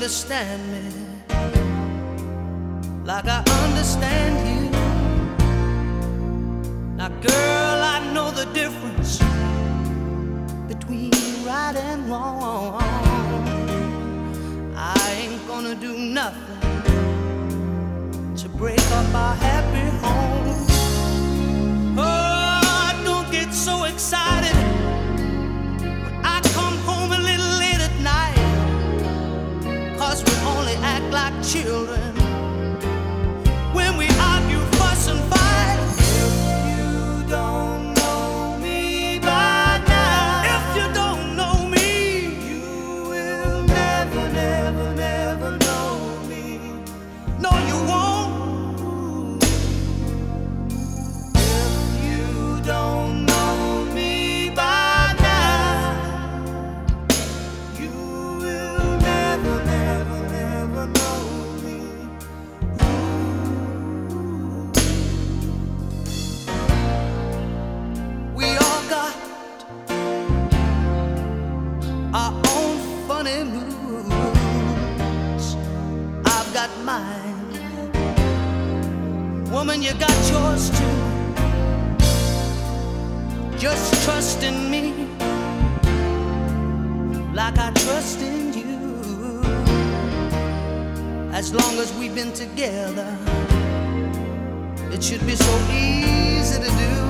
understand me like I understand you. Now, girl, I know the difference between right and wrong. I ain't gonna do nothing to break up our happy home. Oh, don't get so excited when I come home a little late at night, 'cause we only act like children when we argue, fuss and fight. If you don't know me by now, if you don't know me, you will never, never, never know me. No, you won't. If you don't know me by now, you will never, never, never know me. We all got our own funny moods. I've got mine. Woman, you got yours too. Just trust in me like I trust in you. As long as we've been together, it should be so easy to do.